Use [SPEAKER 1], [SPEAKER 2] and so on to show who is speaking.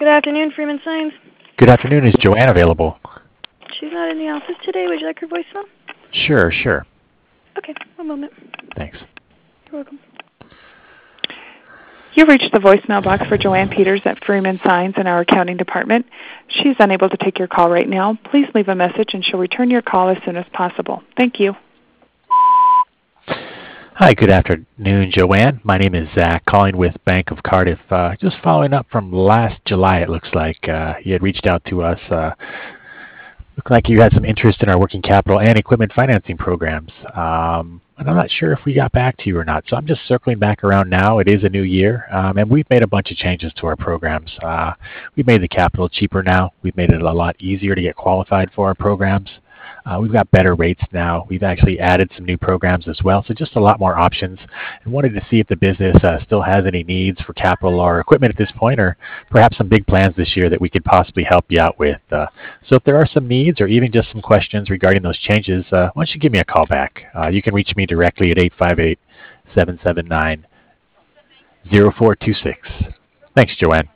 [SPEAKER 1] Good afternoon, Freeman Science.
[SPEAKER 2] Good afternoon. Is Joanne available?
[SPEAKER 1] She's not in the office today. Would you like her voicemail?
[SPEAKER 2] Sure.
[SPEAKER 1] Okay, one moment.
[SPEAKER 2] Thanks.
[SPEAKER 1] You're welcome.
[SPEAKER 3] You've reached the voicemail box for Joanne Peters at Freeman Signs in our accounting department. She's unable to take your call right now. Please leave a message and she'll return your call as soon as possible. Thank you.
[SPEAKER 2] Hi, good afternoon, Joanne. My name is Zach, calling with Bank of Cardiff. Just following up from last July, it looks like. You had reached out to us. Looked like you had some interest in our working capital and equipment financing programs. And I'm not sure if we got back to you or not, so I'm just circling back around now. It is a new year, and we've made a bunch of changes to our programs. We've made the capital cheaper now. We've made it a lot easier to get qualified for our programs. We've got better rates now. We've actually added some new programs as well, so just a lot more options. And wanted to see if the business still has any needs for capital or equipment at this point, or perhaps some big plans this year that we could possibly help you out with. So if there are some needs or even just some questions regarding those changes, why don't you give me a call back? You can reach me directly at 858-779-0426. Thanks, Joanne.